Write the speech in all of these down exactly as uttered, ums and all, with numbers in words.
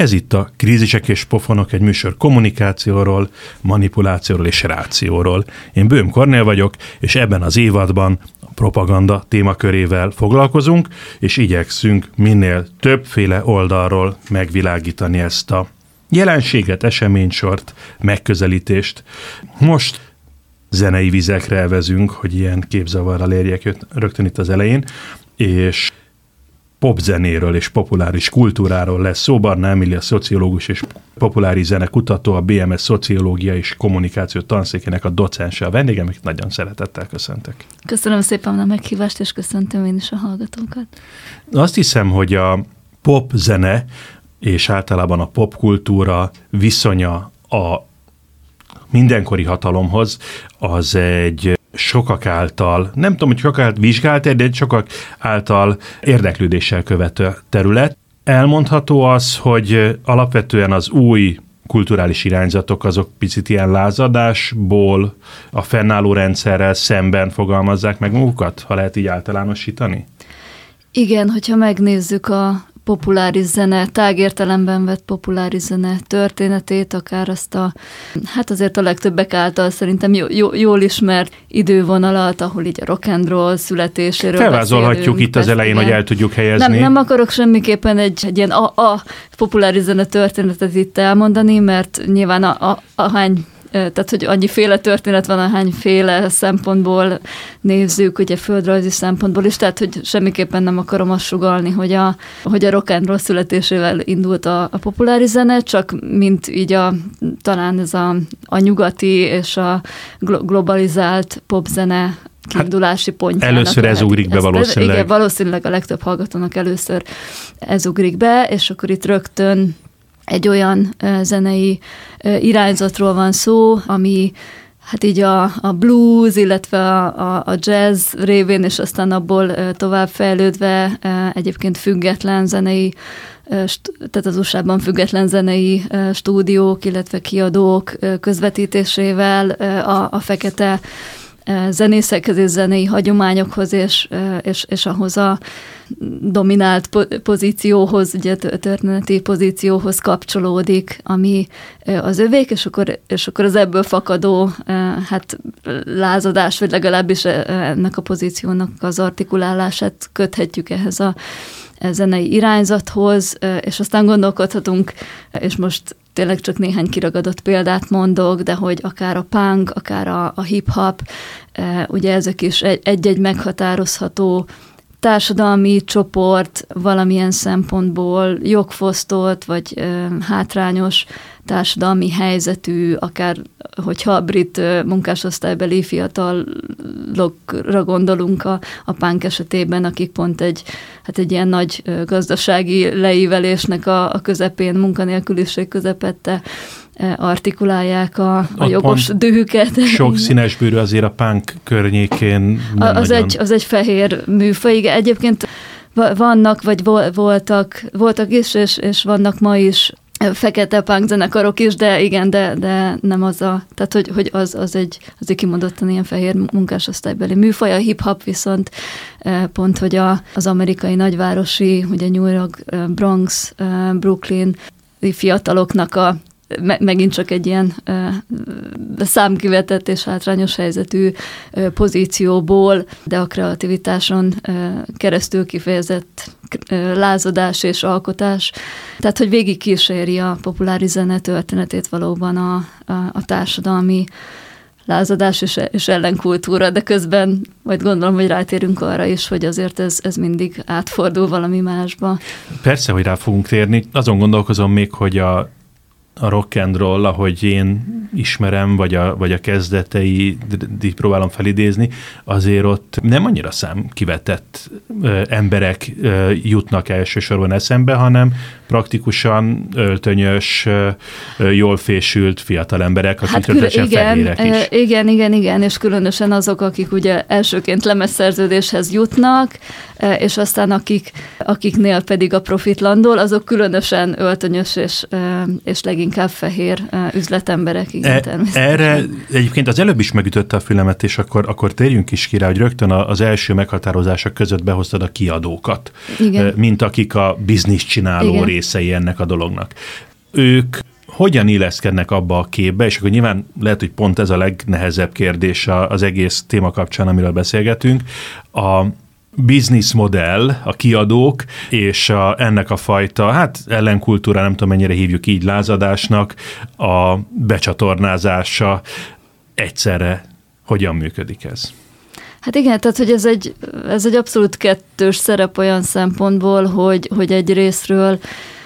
Ez itt a Krízisek és pofonok, egy műsor kommunikációról, manipulációról és rációról. Én Böhm Kornél vagyok, és ebben az évadban a propaganda témakörével foglalkozunk, és igyekszünk minél többféle oldalról megvilágítani ezt a jelenséget, eseménysort, megközelítést. Most zenei vizekre elvezünk, hogy ilyen képzavarral érjek rögtön itt az elején, és popzenéről és populáris kultúráról lesz szó. Barna Emília szociológus és populáris zenekutató, a bé em es Szociológia és Kommunikáció tanszékének a docense a vendégem, akit nagyon szeretettel köszöntök. Köszönöm szépen a meghívást, és köszöntöm én is a hallgatókat. Azt hiszem, hogy a popzene és általában a popkultúra viszonya a mindenkori hatalomhoz az egy sokak által, nem tudom, hogy sokak által vizsgált, de sokak által érdeklődéssel követő terület. Elmondható az, hogy alapvetően az új kulturális irányzatok azok picit ilyen lázadásból a fennálló rendszerrel szemben fogalmazzák meg magukat, ha lehet így általánosítani? Igen, hogyha megnézzük a populáris zene, tágértelemben vett populáris zene történetét, akár azt a, hát azért a legtöbbek által szerintem jó, jó, jól ismert idővonalat, ahol így a rock and roll születéséről felvázolhatjuk itt az elején, igen, hogy el tudjuk helyezni. Nem, nem akarok semmiképpen egy, egy ilyen a, a populáris zene történetet itt elmondani, mert nyilván a, a, ahány tehát, hogy annyiféle történet van, ahányféle szempontból nézzük, ugye földrajzi szempontból is, tehát, hogy semmiképpen nem akarom azt sugallni, hogy a, hogy a rock and roll születésével indult a, a populáris zene, csak mint így a, talán ez a, a nyugati és a globalizált popzene kiindulási pontjának. Először ez ugrik be valószínűleg. Igen, valószínűleg a legtöbb hallgatónak először ez ugrik be, és akkor itt rögtön egy olyan uh, zenei uh, irányzatról van szó, ami hát így a, a blues, illetve a, a, a jazz révén, és aztán abból uh, tovább fejlődve uh, egyébként független zenei, uh, st- tehát az u es á-ban független zenei uh, stúdiók, illetve kiadók uh, közvetítésével uh, a, a fekete uh, zenészekhez és zenei hagyományokhoz, és, uh, és, és ahhoz a dominált pozícióhoz, ugye történeti pozícióhoz kapcsolódik, ami az övék, és akkor, és akkor az ebből fakadó hát lázadás, vagy legalábbis ennek a pozíciónak az artikulálását köthetjük ehhez a zenei irányzathoz, és aztán gondolkodhatunk, és most tényleg csak néhány kiragadott példát mondok, de hogy akár a punk, akár a, a hip-hop, ugye ezek is egy-egy meghatározható társadalmi csoport valamilyen szempontból jogfosztott, vagy ö, hátrányos társadalmi helyzetű, akár hogyha a brit ö, munkásosztálybeli fiatalokra gondolunk a, a punk esetében, akik pont egy, hát egy ilyen nagy ö, gazdasági leívelésnek a, a közepén, munkanélküliség közepette artikulálják a, a jogos dühüket. Sok színesbőrű azért a punk környékén nem az, egy, az egy fehér műfaj. Igen, egyébként vannak, vagy voltak, voltak is, és, és vannak ma is fekete punk zenekarok is, de igen, de, de nem az a, tehát hogy, hogy az, az, egy, az egy kimondottan ilyen fehér munkásosztálybeli műfaj. A hip-hop viszont pont, hogy a, az amerikai nagyvárosi, ugye New York, Bronx, Brooklyn fiataloknak a megint csak egy ilyen uh, számkivetett és hátrányos helyzetű uh, pozícióból, de a kreativitáson uh, keresztül kifejezett uh, lázadás és alkotás. Tehát, hogy végig kíséri a populáris zene történetét valóban a, a, a társadalmi lázadás és, és ellenkultúra, de közben majd gondolom, hogy rátérünk arra is, hogy azért ez, ez mindig átfordul valami másba. Persze, hogy rá fogunk térni. Azon gondolkozom még, hogy a a rock and roll, ahogy én ismerem, vagy a, vagy a kezdetei, így próbálom felidézni, azért ott nem annyira számkivetett ö, emberek ö, jutnak elsősorban eszembe, hanem praktikusan öltönyös, ö, jól fésült fiatal emberek, akik hát különösen fehérek is. Igen, igen, igen, és különösen azok, akik ugye elsőként lemezszerződéshez jutnak, és aztán akik akiknél pedig a profit landol, azok különösen öltönyös és, és leginkább fehér üzletemberek. Igen, e, erre egyébként az előbb is megütötte a fülemet, és akkor, akkor térjünk is ki rá, hogy rögtön az első meghatározások között behoztad a kiadókat, igen. mint akik a biznisz csináló igen. részei ennek a dolognak. Ők hogyan illeszkednek abba a képbe, és akkor nyilván lehet, hogy pont ez a legnehezebb kérdés az egész téma kapcsán, amiről beszélgetünk, a bizniszmodell, a kiadók, és a, ennek a fajta, hát ellenkultúra, nem tudom mennyire hívjuk így, lázadásnak a becsatornázása egyszerre hogyan működik ez? Hát igen, tehát hogy ez egy, ez egy abszolút kettős szerep olyan szempontból, hogy, hogy egy részről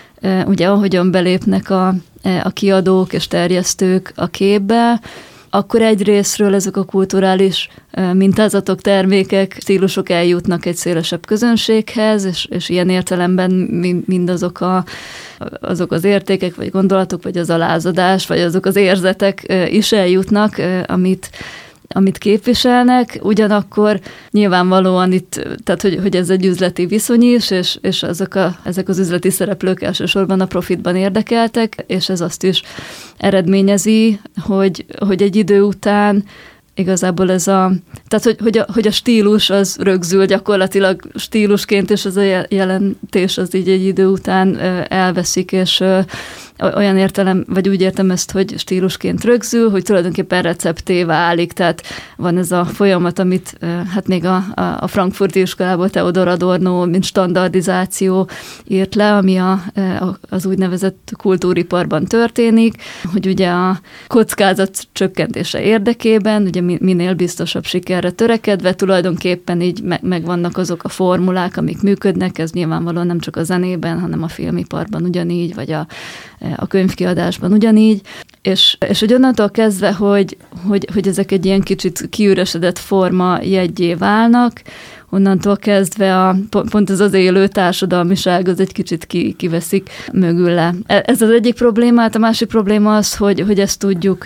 ugye ahogyan belépnek a, a kiadók és terjesztők a képbe, akkor egy részről ezek a kulturális mintázatok, termékek, stílusok eljutnak egy szélesebb közönséghez, és, és ilyen értelemben mindazok a, azok az értékek, vagy gondolatok, vagy az a lázadás, vagy azok az érzetek is eljutnak, amit amit képviselnek, ugyanakkor nyilvánvalóan itt, tehát hogy, hogy ez egy üzleti viszony is, és, és azok a, ezek az üzleti szereplők elsősorban a profitban érdekeltek, és ez azt is eredményezi, hogy, hogy egy idő után igazából ez a, tehát hogy, hogy, a, hogy a stílus az rögzül gyakorlatilag stílusként, és az a jelentés az így egy idő után elveszik, és olyan értelem, vagy úgy értem ezt, hogy stílusként rögzül, hogy tulajdonképpen recepté válik, tehát van ez a folyamat, amit hát még a, a frankfurti iskolából Theodor Adorno, mint standardizáció írt le, ami a, az úgynevezett kultúriparban történik, hogy ugye a kockázat csökkentése érdekében, ugye minél biztosabb sikerre törekedve, tulajdonképpen így megvannak azok a formulák, amik működnek, ez nyilvánvalóan nem csak a zenében, hanem a filmiparban ugyanígy, vagy a a könyvkiadásban ugyanígy, és, és hogy onnantól kezdve, hogy, hogy, hogy ezek egy ilyen kicsit kiüresedett forma jeggyé válnak, onnantól kezdve a, pont ez az élő társadalmiság az egy kicsit ki, kiveszik mögüle. Ez az egyik probléma, hát a másik probléma az, hogy, hogy ezt tudjuk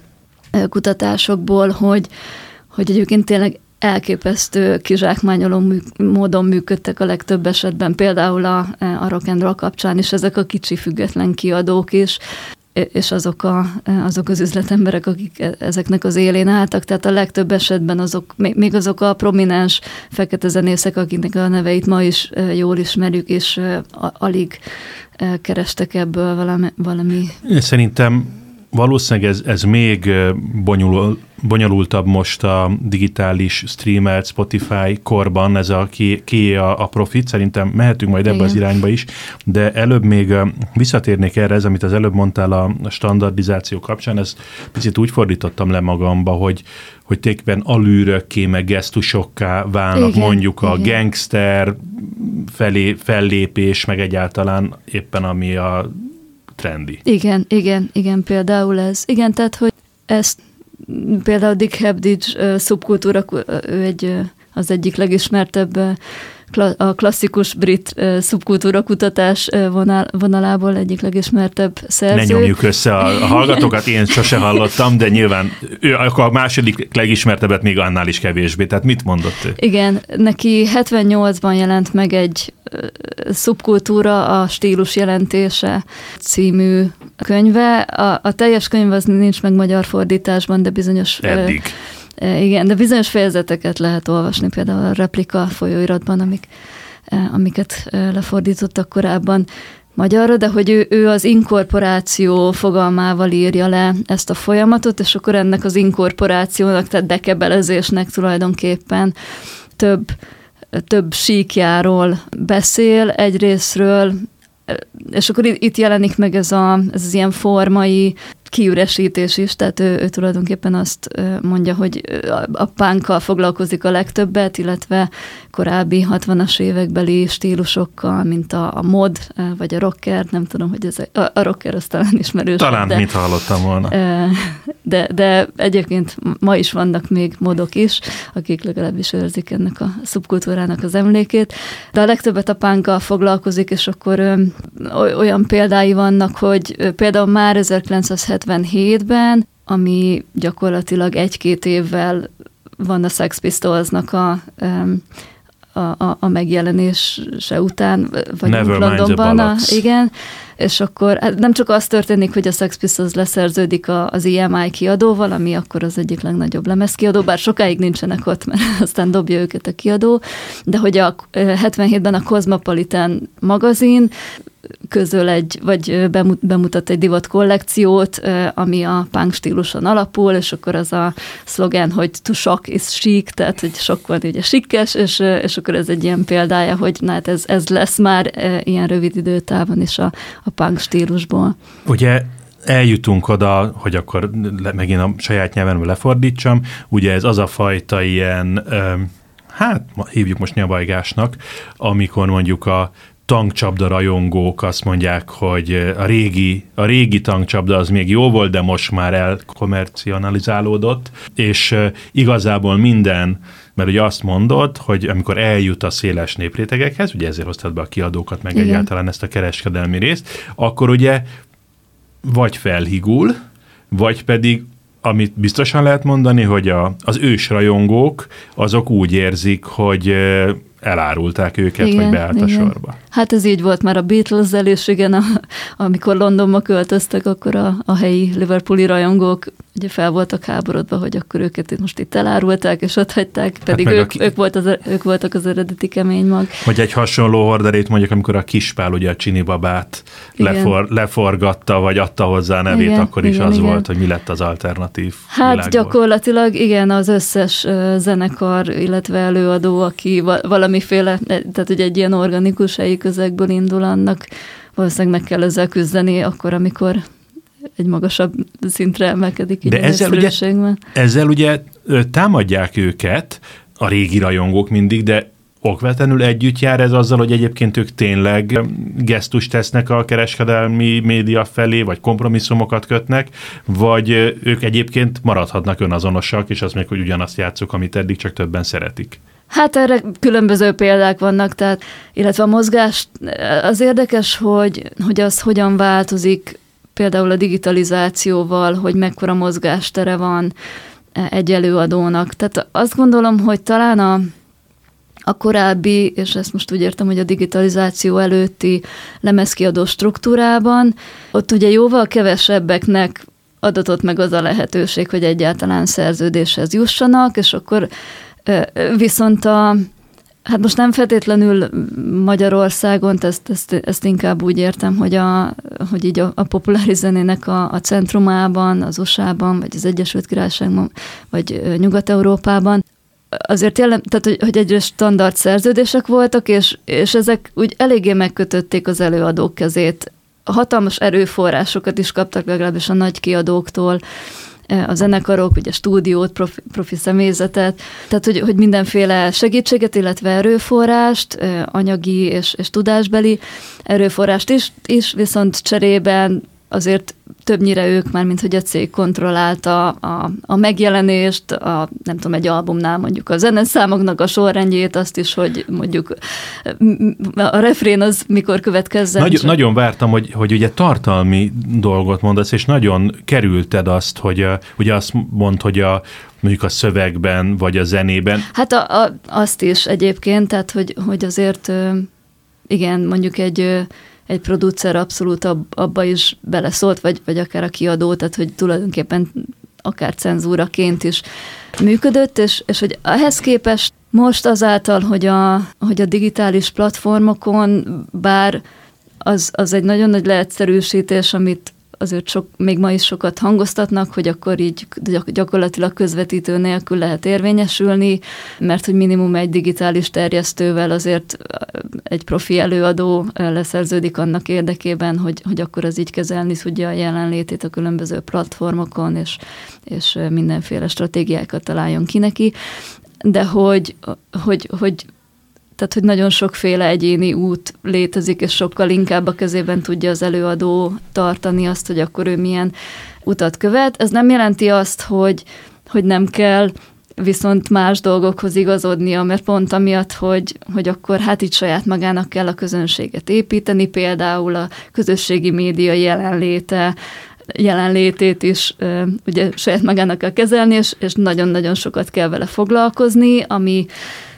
kutatásokból, hogy, hogy egyébként tényleg elképesztő kizsákmányoló mű, módon működtek a legtöbb esetben, például a, a rock and roll kapcsán is ezek a kicsi független kiadók is, és azok, a, azok az üzletemberek, akik ezeknek az élén álltak, tehát a legtöbb esetben azok, még azok a prominens fekete zenészek, akiknek a neveit ma is jól ismerjük, és alig kerestek ebből valami. valami. Szerintem valószínűleg ez, ez még bonyolul, bonyolultabb most a digitális streamer, Spotify korban, ez a ki, ki a, a profit, szerintem mehetünk majd ebbe Igen. az irányba is, de előbb még visszatérnék erre, ez, amit az előbb mondtál a standardizáció kapcsán, ezt picit úgy fordítottam le magamba, hogy, hogy tényleg alűrökké, meg gesztusokká válnak, Igen. mondjuk a Igen. gangster felé, fellépés, meg egyáltalán éppen ami a trendi. Igen, igen, igen, például ez. Igen, tehát, hogy ezt például Dick Hebdige uh, szubkultúra, ő egy, az egyik legismertebb a klasszikus brit uh, szubkultúra kutatás uh, vonal, vonalából egyik legismertebb szerző. Ne nyomjuk össze a, a hallgatókat, én sose hallottam, de nyilván ő a második legismertebbet még annál is kevésbé. Tehát mit mondott ő? Igen, neki hetvennyolcban jelent meg egy uh, szubkultúra, a stílus jelentése című könyve. A, a teljes könyv az nincs meg magyar fordításban, de bizonyos... Eddig. Uh, Igen, de bizonyos fejezeteket lehet olvasni, például a Replika folyóiratban, amik, amiket lefordítottak korábban magyarra, de hogy ő, ő az inkorporáció fogalmával írja le ezt a folyamatot, és akkor ennek az inkorporációnak, tehát dekebelezésnek tulajdonképpen több, több síkjáról beszél egyrésztről, és akkor itt jelenik meg ez, a, ez az ilyen formai kiüresítés is, tehát ő, ő tulajdonképpen azt mondja, hogy a punkkal foglalkozik a legtöbbet, illetve korábbi hatvanas évekbeli stílusokkal, mint a, a mod, vagy a rocker, nem tudom, hogy ez a, a rocker az talán ismerős. Talán, de, mit hallottam volna. De, de egyébként ma is vannak még modok is, akik legalábbis őrzik ennek a szubkultúrának az emlékét, de a legtöbbet a punkkal foglalkozik, és akkor olyan példái vannak, hogy például már ezerkilencszázhetvenhétben, ami gyakorlatilag egy-két évvel van a Sex Pistolsnak a, a, a, a megjelenése után, vagy Londonban. A, igen, és akkor nem csak az történik, hogy a Sex Pistols leszerződik az i em i kiadóval, ami akkor az egyik legnagyobb lemezkiadó, bár sokáig nincsenek ott, mert aztán dobja őket a kiadó, de hogy a hetvenhétben a Cosmopolitan magazin közöl egy, vagy bemutat egy divat kollekciót, ami a punk stíluson alapul, és akkor az a szlogen, hogy to shock is chic, tehát hogy sok van ugye sikkes, és, és akkor ez egy ilyen példája, hogy na, hát ez, ez lesz már ilyen rövid időtávon is a, a punk stílusból. Ugye eljutunk oda, hogy akkor megint a saját nyelvenből lefordítsam, ugye ez az a fajta ilyen, hát hívjuk most nyabajgásnak, amikor mondjuk a tankcsapda rajongók azt mondják, hogy a régi, a régi tankcsapda az még jó volt, de most már elkommercionalizálódott, és igazából minden, mert ugye azt mondod, hogy amikor eljut a széles néprétegekhez, ugye ezért hoztad be a kiadókat, meg igen, egyáltalán ezt a kereskedelmi részt, akkor ugye vagy felhigul, vagy pedig amit biztosan lehet mondani, hogy a, az ősrajongók azok úgy érzik, hogy elárulták őket, igen, vagy beállt a sorba. Hát ez így volt már a Beatles-zel, és igen, a, amikor Londonba költöztek, akkor a, a helyi liverpooli rajongók ugye fel voltak háborodva, hogy akkor őket itt most itt elárulták, és ott hagyták, pedig hát ők, ki... ők, volt az, ők voltak az eredeti kemény mag. Vagy egy hasonló horderét mondjuk, amikor a Kispál ugye a Csinibabát lefor, leforgatta, vagy adta hozzá a nevét, igen, akkor is igen, az igen. volt, hogy mi lett az alternatív Hát világból. Gyakorlatilag igen, az összes uh, zenekar, illetve előadó, aki va- valamiféle, tehát ugye egy ilyen organikus helyi közegből indul, annak valószínűleg meg kell ezzel küzdeni akkor, amikor egy magasabb szintre emelkedik. De ezzel ugye, ezzel ugye támadják őket a régi rajongók mindig, de okvetlenül együtt jár ez azzal, hogy egyébként ők tényleg gesztust tesznek a kereskedelmi média felé, vagy kompromisszumokat kötnek, vagy ők egyébként maradhatnak önazonosak, és azt még, hogy ugyanazt játszuk, amit eddig csak többen szeretik. Hát erre különböző példák vannak, tehát, illetve a mozgás az érdekes, hogy, hogy az hogyan változik például a digitalizációval, hogy mekkora mozgástere van egy előadónak. Tehát azt gondolom, hogy talán a, a korábbi, és ezt most úgy értem, hogy a digitalizáció előtti lemezkiadó struktúrában, ott ugye jóval kevesebbeknek adatott meg az a lehetőség, hogy egyáltalán szerződéshez jussanak, és akkor viszont a Hát most nem feltétlenül Magyarországon, ezt, ezt, ezt inkább úgy értem, hogy, a, hogy így a, a populáris zenének a, a centrumában, az u es á-ban, vagy az Egyesült Királyságban, vagy Nyugat-Európában. Azért jelen, tehát, hogy, hogy egyre standard szerződések voltak, és, és ezek úgy eléggé megkötötték az előadók kezét. Hatalmas erőforrásokat is kaptak legalábbis a nagy kiadóktól, a zenekarok, ugye stúdiót, profi, profi személyzetet, tehát hogy, hogy mindenféle segítséget, illetve erőforrást, anyagi és, és tudásbeli erőforrást is, is, viszont cserében azért többnyire ők már, mint hogy a cég kontrollálta a, a megjelenést, a, nem tudom, egy albumnál mondjuk a zeneszámoknak a sorrendjét, azt is, hogy mondjuk a refrén az mikor következzen. Nagy, nagyon vártam, hogy, hogy ugye tartalmi dolgot mondasz, és nagyon kerülted azt, hogy ugye azt mondd, hogy a mondjuk a szövegben, vagy a zenében. Hát a, a, azt is egyébként, tehát hogy, hogy azért igen, mondjuk egy egy producer abszolút ab, abba is beleszólt, vagy, vagy akár a kiadó, tehát hogy tulajdonképpen akár cenzúraként is működött, és, és hogy ehhez képest most azáltal, hogy a, hogy a digitális platformokon, bár az, az egy nagyon nagy leegyszerűsítés, amit azért sok, még ma is sokat hangoztatnak, hogy akkor így gyakorlatilag közvetítő nélkül lehet érvényesülni, mert hogy minimum egy digitális terjesztővel azért egy profi előadó leszerződik annak érdekében, hogy, hogy akkor az így kezelni tudja a jelenlétét a különböző platformokon, és, és mindenféle stratégiákat találjon ki neki. De hogy, hogy, hogy Tehát, hogy nagyon sokféle egyéni út létezik, és sokkal inkább a kezében tudja az előadó tartani azt, hogy akkor ő milyen utat követ. Ez nem jelenti azt, hogy, hogy nem kell viszont más dolgokhoz igazodnia, mert pont amiatt, hogy, hogy akkor hát itt saját magának kell a közönséget építeni, például a közösségi média jelenléte, jelenlétét is ugye saját magának kell kezelni, és, és nagyon-nagyon sokat kell vele foglalkozni, ami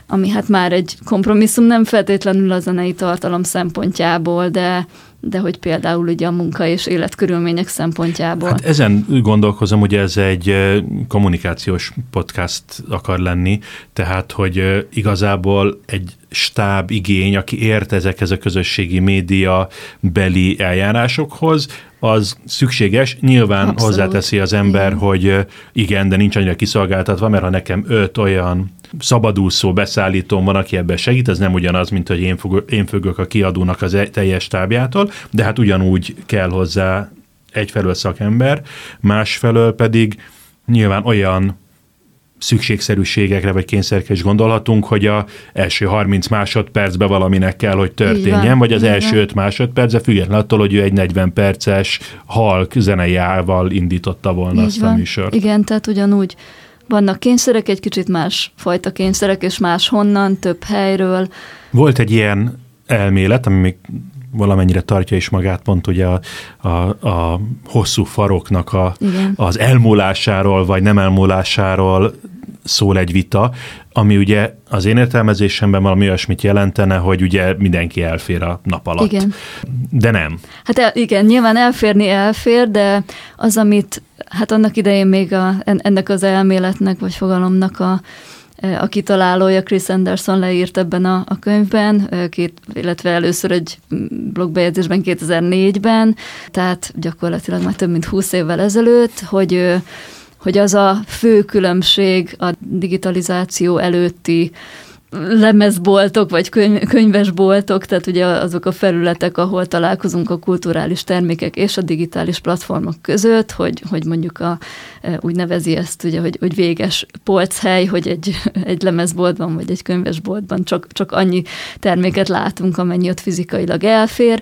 ami hát már egy kompromisszum, nem feltétlenül a zenei tartalom szempontjából, de, de hogy például ugye a munka és életkörülmények szempontjából. Hát ezen gondolkozom, ugye ez egy kommunikációs podcast akar lenni, tehát, hogy igazából egy stáb igény, aki ért ezekhez a közösségi média beli eljárásokhoz, az szükséges. Nyilván Abszolút. Hozzáteszi az ember, igen. hogy igen, de nincs annyira kiszolgáltatva, mert ha nekem öt olyan szabadúszó beszállítóm van, aki ebben segít, ez nem ugyanaz, mint hogy én, fog, én függök a kiadónak az teljes stábjától, de hát ugyanúgy kell hozzá egyfelől szakember, másfelől pedig nyilván olyan szükségszerűségekre vagy kényszerekre is gondolhatunk, hogy az első harminc másodpercben valaminek kell, hogy történjen, vagy az első öt másodpercben, függetlenül attól, hogy ő egy negyven perces halk zeneiával indította volna így azt van. a műsort. Igen, tehát ugyanúgy vannak kényszerek, egy kicsit más fajta kényszerek, és más honnan, több helyről. Volt egy ilyen elmélet, ami még valamennyire tartja is magát, pont ugye a, a, a hosszú faroknak a, az elmúlásáról, vagy nem elmúlásáról szól egy vita, ami ugye az én értelmezésemben valami olyasmit jelentene, hogy ugye mindenki elfér a nap alatt. Igen. De nem. Hát el, igen, nyilván elférni elfér, de az, amit hát annak idején még a, ennek az elméletnek, vagy fogalomnak a a kitalálója Chris Anderson leírt ebben a, a könyvben, két, illetve először egy blogbejegyzésben kétezer-négyben, tehát gyakorlatilag már több mint húsz évvel ezelőtt, hogy, hogy az a fő különbség a digitalizáció előtti lemezboltok, vagy könyv, könyvesboltok, tehát ugye azok a felületek, ahol találkozunk a kulturális termékek és a digitális platformok között, hogy, hogy mondjuk a, úgy nevezi ezt, ugye, hogy, hogy véges polchely, hogy egy, egy lemezboltban, vagy egy könyvesboltban csak, csak annyi terméket látunk, amennyi ott fizikailag elfér.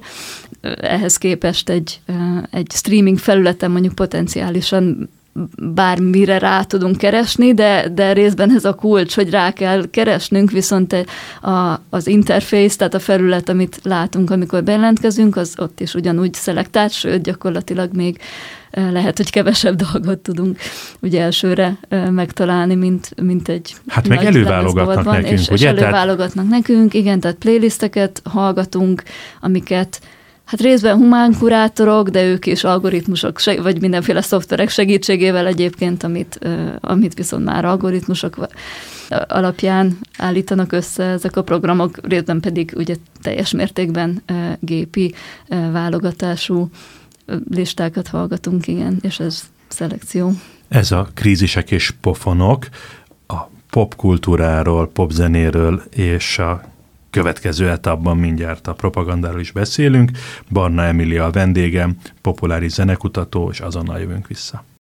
Ehhez képest egy, egy streaming felületen mondjuk potenciálisan bármire rá tudunk keresni, de, de részben ez a kulcs, hogy rá kell keresnünk, viszont a, az interfész, tehát a felület, amit látunk, amikor bejelentkezünk, az ott is ugyanúgy szelektált, sőt, gyakorlatilag még lehet, hogy kevesebb dolgot tudunk ugye elsőre megtalálni, mint, mint egy hát meg előválogatnak nekünk, és, ugye? És előválogatnak tehát... nekünk, igen, tehát playlisteket hallgatunk, amiket hát részben humán kurátorok, de ők is algoritmusok, vagy mindenféle szoftverek segítségével egyébként, amit, amit viszont már algoritmusok alapján állítanak össze ezek a programok, részben pedig ugye teljes mértékben gépi válogatású listákat hallgatunk, igen, és ez szelekció. Ez a krízisek és pofonok a popkultúráról, popzenéről és a következő etapban mindjárt a propagandáról is beszélünk. Barna Emilia a vendégem, populáris zenekutató, és azonnal jövünk vissza.